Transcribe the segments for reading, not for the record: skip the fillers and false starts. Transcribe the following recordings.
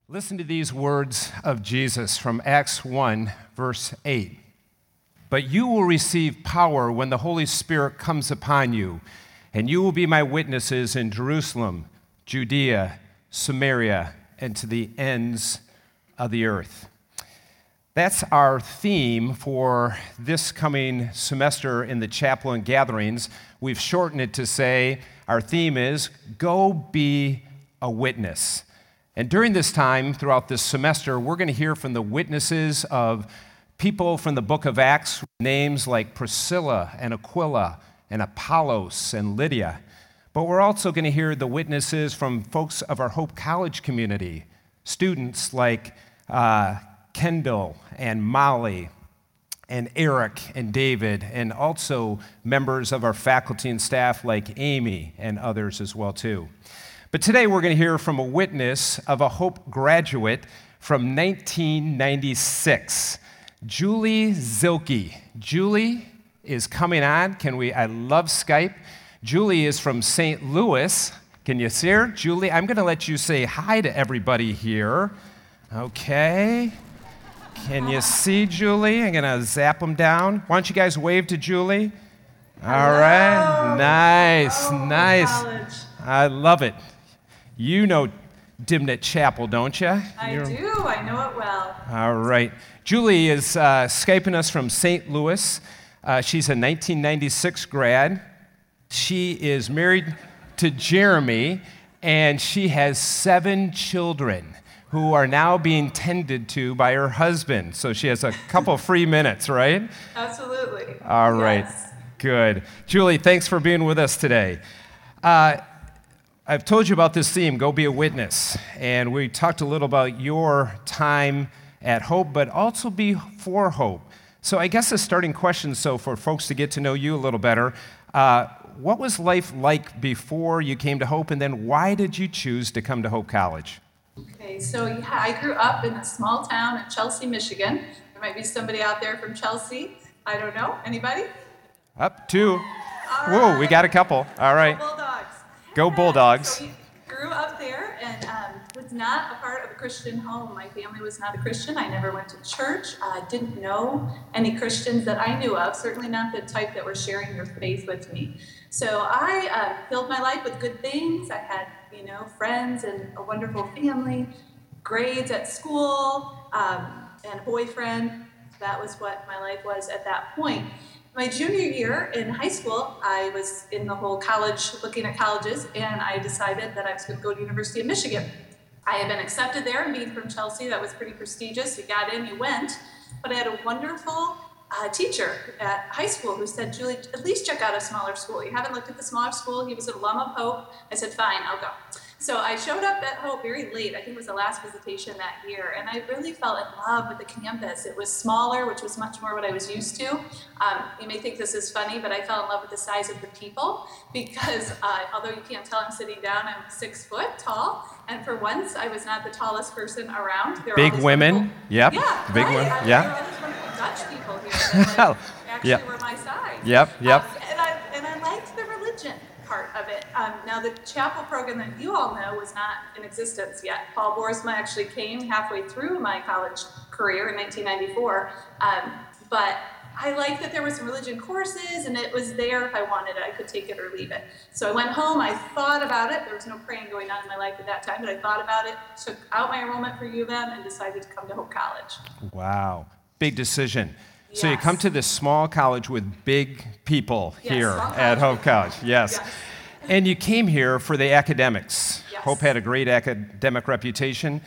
Listen to these words of Jesus from Acts 1, verse 8. But you will receive power when the Holy Spirit comes upon you, and you will be my witnesses in Jerusalem, Judea, Samaria, and to the ends of the earth. That's our theme for this coming semester in the chapel and gatherings. We've shortened it to say our theme is Go Be a Witness. And during this time, throughout this semester, we're going to hear from the witnesses of people from the book of Acts, names like Priscilla and Aquila and Apollos and Lydia. But we're also going to hear the witnesses from folks of our Hope College community, students like Kendall and Molly and Eric and David, and also members of our faculty and staff like Amy and others as well too. But today we're going to hear from a witness of a Hope graduate from 1996, Julie Zilke. Julie is coming on. I love Skype. Julie is from St. Louis. Can you see her? Julie, I'm going to let you say hi to everybody here. Okay. Can you see Julie? I'm going to zap them down. Why don't you guys wave to Julie? All right. Nice, nice. College. I love it. You know Dimnett Chapel, don't you? I do. I know it well. All right. Julie is Skyping us from St. Louis. She's a 1996 grad. She is married to Jeremy, and she has 7 children who are now being tended to by her husband. So she has a couple free minutes, right? Absolutely. All right. Yes. Good. Julie, thanks for being with us today. I've told you about this theme, Go Be a Witness, and we talked a little about your time at Hope, but also before Hope. So I guess the starting question, for folks to get to know you a little better, what was life like before you came to Hope, and then why did you choose to come to Hope College? Okay, so I grew up in a small town in Chelsea, Michigan. There might be somebody out there from Chelsea. I don't know. Anybody? Up 2. All Whoa, we right. got a couple. All right. Bulldogs. Go Bulldogs. So we grew up there and was not a part of a Christian home. My family was not a Christian. I never went to church. Didn't know any Christians that I knew of, certainly not the type that were sharing their faith with me. So I filled my life with good things. I had, friends and a wonderful family, grades at school, and a boyfriend. That was what my life was at that point. My junior year in high school, I was in the whole college, looking at colleges, and I decided that I was going to go to University of Michigan. I had been accepted there, and being from Chelsea, that was pretty prestigious. You got in, you went. But I had a wonderful teacher at high school who said, Julie, at least check out a smaller school. You haven't looked at the smaller school. He was an alum of Hope. I said, fine, I'll go. So I showed up at Hope very late. I think it was the last visitation that year. And I really fell in love with the campus. It was smaller, which was much more what I was used to. You may think this is funny, but I fell in love with the size of the people because although you can't tell I'm sitting down, I'm 6 foot tall. And for once, I was not the tallest person around. There were Big all these women. wonderful- Yep. Yeah, Big right. women. There Yeah. were all these wonderful Dutch people here that actually Yep. were my size. Yep. And I liked the religion part of it. Now, the chapel program that you all know was not in existence yet. Paul Boersma actually came halfway through my college career in 1994. But I liked that there were some religion courses, and it was there if I wanted it. I could take it or leave it. So I went home. I thought about it. There was no praying going on in my life at that time, but I thought about it, took out my enrollment for U of M, and decided to come to Hope College. Wow. Big decision. So you Yes. come to this small college with big people Yes, here small at college. Hope College. Yes. Yes. And you came here for the academics. Yes. Hope had a great academic reputation.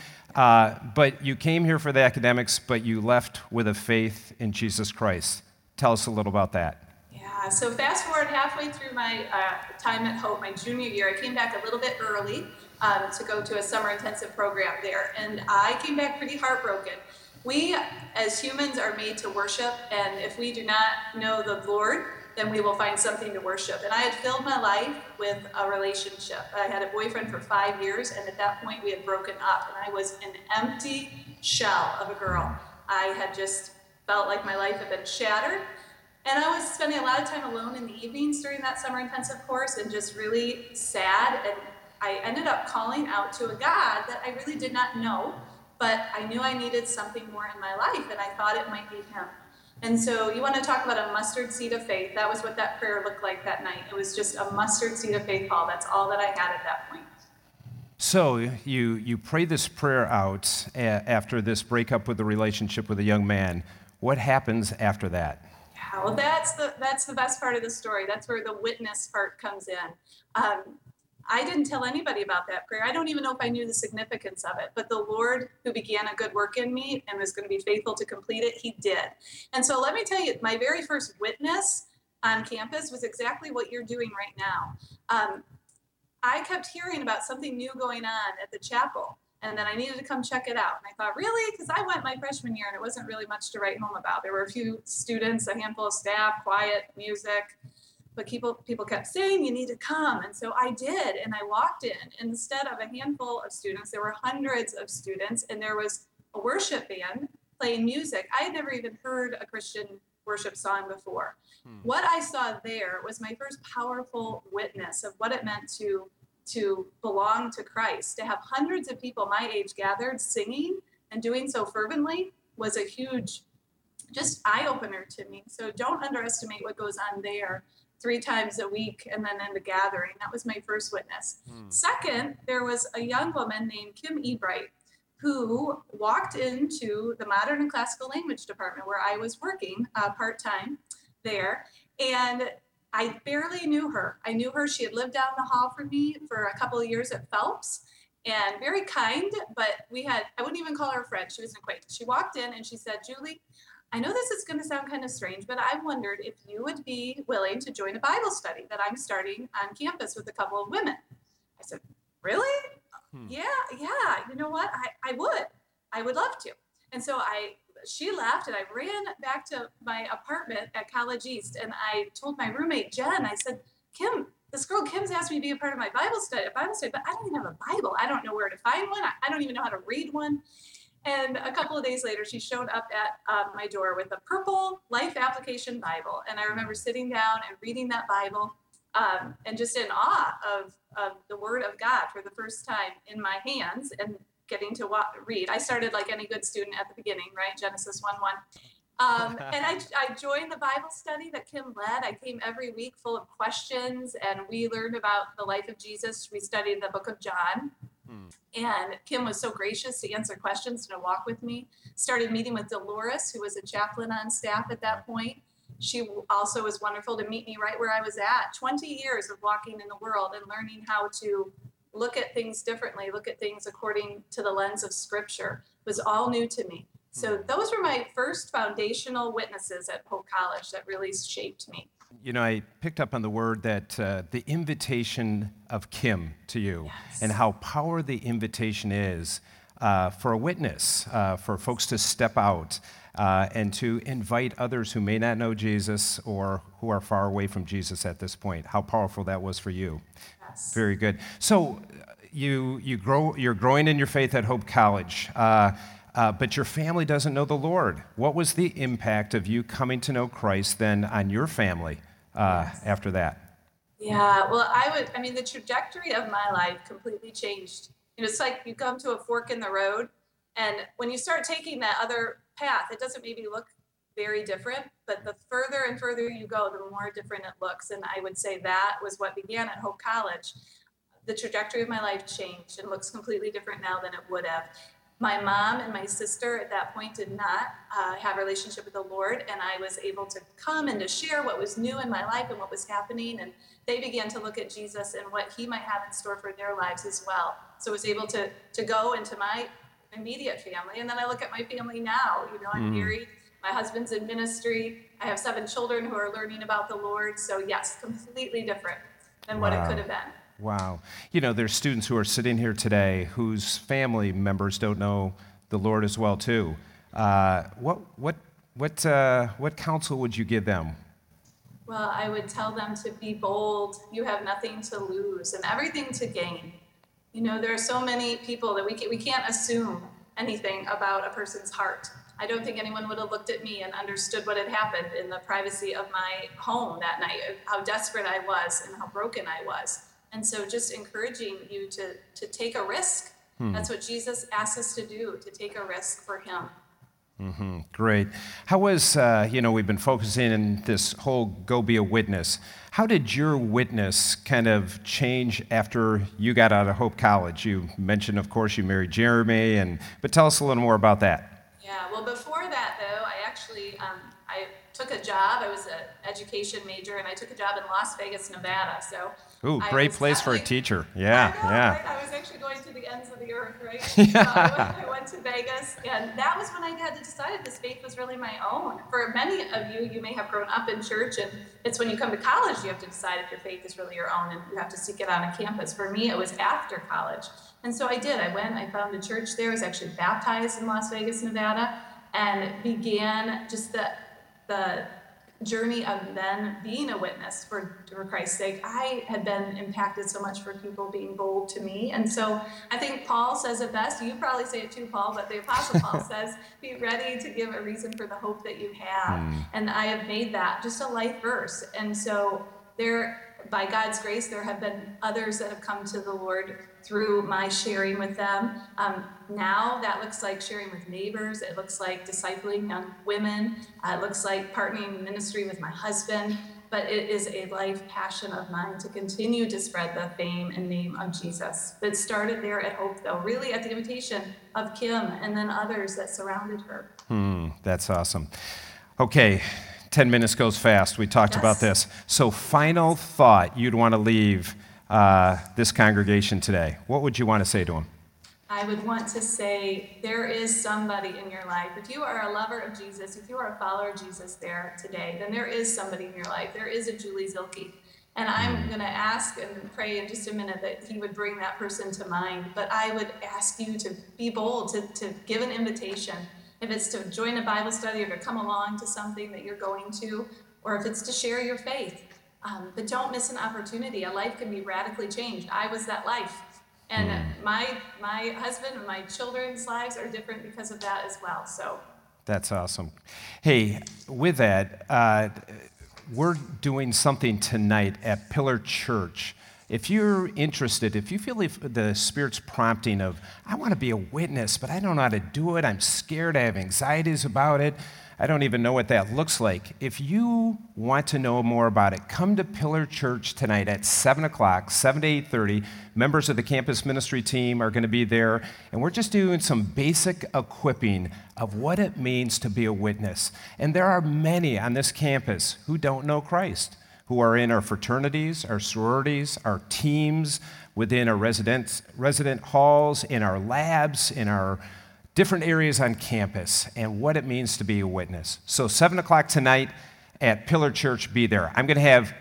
But you came here for the academics, but you left with a faith in Jesus Christ. Tell us a little about that. Yeah, so fast forward halfway through my time at Hope, my junior year, I came back a little bit early to go to a summer intensive program there. And I came back pretty heartbroken. We, as humans, are made to worship, and if we do not know the Lord, then we will find something to worship. And I had filled my life with a relationship. I had a boyfriend for 5 years, and at that point we had broken up, and I was an empty shell of a girl. I had just felt like my life had been shattered. And I was spending a lot of time alone in the evenings during that summer intensive course and just really sad. And I ended up calling out to a God that I really did not know. but I knew I needed something more in my life, and I thought it might be him. And so you want to talk about a mustard seed of faith. That was what that prayer looked like that night. It was just a mustard seed of faith, Paul. That's all that I had at that point. So you pray this prayer out after this breakup with the relationship with a young man. What happens after that? Yeah, well, that's the best part of the story. That's where the witness part comes in. I didn't tell anybody about that prayer. I don't even know if I knew the significance of it, but the Lord who began a good work in me and was going to be faithful to complete it, he did. And so let me tell you, my very first witness on campus was exactly what you're doing right now. I kept hearing about something new going on at the chapel, and then I needed to come check it out. And I thought, really? Because I went my freshman year and it wasn't really much to write home about. There were a few students, a handful of staff, quiet, music. But people kept saying, you need to come. And so I did, and I walked in. Instead of a handful of students, there were hundreds of students, and there was a worship band playing music. I had never even heard a Christian worship song before. What I saw there was my first powerful witness of what it meant to belong to Christ. To have hundreds of people my age gathered singing and doing so fervently was a huge, just eye-opener to me. So don't underestimate what goes on there. 3 times a week and then in the gathering. That was my first witness. Second, there was a young woman named Kim Ebright who walked into the Modern and Classical Language department where I was working part-time there. And I barely knew her. I knew her. She had lived down the hall from me for a couple of years at Phelps, and very kind, but I wouldn't even call her a friend. She was an acquaintance. She walked in and she said, Julie, I know this is going to sound kind of strange, but I wondered if you would be willing to join a Bible study that I'm starting on campus with a couple of women. I said, really? Yeah. You know what? I would love to. And so she left and I ran back to my apartment at College East, and I told my roommate, Jen, I said, this girl Kim's asked me to be a part of my Bible study, but I don't even have a Bible. I don't know where to find one. I don't even know how to read one. And a couple of days later, she showed up at my door with a purple Life Application Bible. And I remember sitting down and reading that Bible and just in awe of the Word of God for the first time in my hands and getting to read. I started like any good student at the beginning, right? Genesis 1:1. And I joined the Bible study that Kim led. I came every week full of questions, and we learned about the life of Jesus. We studied the book of John. And Kim was so gracious to answer questions and to walk with me. Started meeting with Dolores, who was a chaplain on staff at that point. She also was wonderful to meet me right where I was at. 20 years of walking in the world and learning how to look at things differently, look at things according to the lens of Scripture was all new to me. So those were my first foundational witnesses at Hope College that really shaped me. You know, I picked up on the word that the invitation of Kim to you, Yes. and how powerful the invitation is for a witness, for folks to step out and to invite others who may not know Jesus or who are far away from Jesus at this point. How powerful that was for you. Yes. Very good. So you're growing in your faith at Hope College. But your family doesn't know the Lord. What was the impact of you coming to know Christ then on your family after that? Yeah, well, the trajectory of my life completely changed. It's like you come to a fork in the road, and when you start taking that other path, it doesn't maybe look very different, but the further and further you go, the more different it looks. And I would say that was what began at Hope College. The trajectory of my life changed and looks completely different now than it would have. My mom and my sister at that point did not have a relationship with the Lord, and I was able to come and to share what was new in my life and what was happening, and they began to look at Jesus and what he might have in store for their lives as well. So I was able to go into my immediate family, and then I look at my family now. I'm married, my husband's in ministry, I have 7 children who are learning about the Lord, so yes, completely different than what it could have been. Wow. There's students who are sitting here today whose family members don't know the Lord as well, too. What counsel would you give them? Well, I would tell them to be bold. You have nothing to lose and everything to gain. There are so many people that we can't assume anything about a person's heart. I don't think anyone would have looked at me and understood what had happened in the privacy of my home that night, how desperate I was and how broken I was. And so just encouraging you to take a risk That's what Jesus asks us to do, to take a risk for him. Great. How was, we've been focusing on this whole go be a witness. How did your witness kind of change after you got out of Hope College? You mentioned, of course, you married Jeremy, but tell us a little more about that. Yeah, well, before that, though, I actually, I took a job. I was an education major, and I took a job in Las Vegas, Nevada. So, ooh, great place for a teacher. Yeah, I know, yeah. right? I was actually going to the ends of the earth, right? Yeah. I went to Vegas, and that was when I had to decide if this faith was really my own. For many of you, you may have grown up in church, and it's when you come to college you have to decide if your faith is really your own, and you have to seek it on a campus. For me, it was after college. And so I did. I went, I found a church there. I was actually baptized in Las Vegas, Nevada, and began just the journey of then being a witness for Christ's sake. I had been impacted so much for people being bold to me. And so I think Paul says it best. You probably say it too, Paul, but the Apostle Paul says, be ready to give a reason for the hope that you have. And I have made that just a life verse. And so by God's grace, there have been others that have come to the Lord through my sharing with them. Now that looks like sharing with neighbors. It looks like discipling young women. It looks like partnering in ministry with my husband. But it is a life passion of mine to continue to spread the fame and name of Jesus. It started there at Hope, though, really at the invitation of Kim and then others that surrounded her. That's awesome. Okay. 10 minutes goes fast. We talked about this. So final thought you'd want to leave this congregation today. What would you want to say to them? I would want to say there is somebody in your life. If you are a lover of Jesus, if you are a follower of Jesus there today, then there is somebody in your life. There is a Julie Zilke. And I'm going to ask and pray in just a minute that he would bring that person to mind. But I would ask you to be bold, to give an invitation. If it's to join a Bible study or to come along to something that you're going to, or if it's to share your faith. But don't miss an opportunity. A life can be radically changed. I was that life. And my husband and my children's lives are different because of that as well. So that's awesome. Hey, with that, we're doing something tonight at Pillar Church. If you're interested, if you feel the Spirit's prompting of, I want to be a witness, but I don't know how to do it, I'm scared, I have anxieties about it, I don't even know what that looks like. If you want to know more about it, come to Pillar Church tonight at 7 o'clock, 7 to 8:30. Members of the campus ministry team are going to be there, and we're just doing some basic equipping of what it means to be a witness. And there are many on this campus who don't know Christ, who are in our fraternities, our sororities, our teams, within our resident halls, in our labs, in our different areas on campus, and what it means to be a witness. So 7 o'clock tonight at Pillar Church, be there. I'm going to have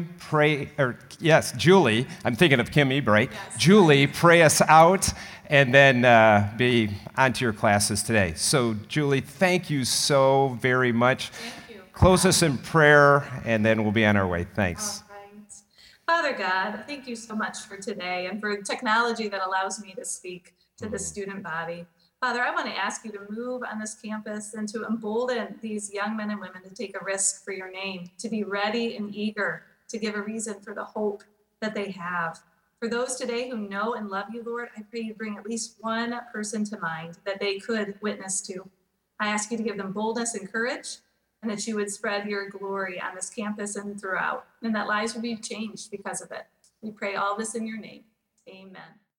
Julie, I'm thinking of Kim Ebright, yes. Julie pray us out, and then be onto your classes today. So Julie, thank you so very much. Thank you. Close us in prayer, and then we'll be on our way. Thanks. All right. Father God, thank you so much for today and for the technology that allows me to speak to the student body. Father, I want to ask you to move on this campus and to embolden these young men and women to take a risk for your name, to be ready and eager to give a reason for the hope that they have. For those today who know and love you, Lord, I pray you bring at least one person to mind that they could witness to. I ask you to give them boldness and courage, and that you would spread your glory on this campus and throughout, and that lives would be changed because of it. We pray all this in your name. Amen.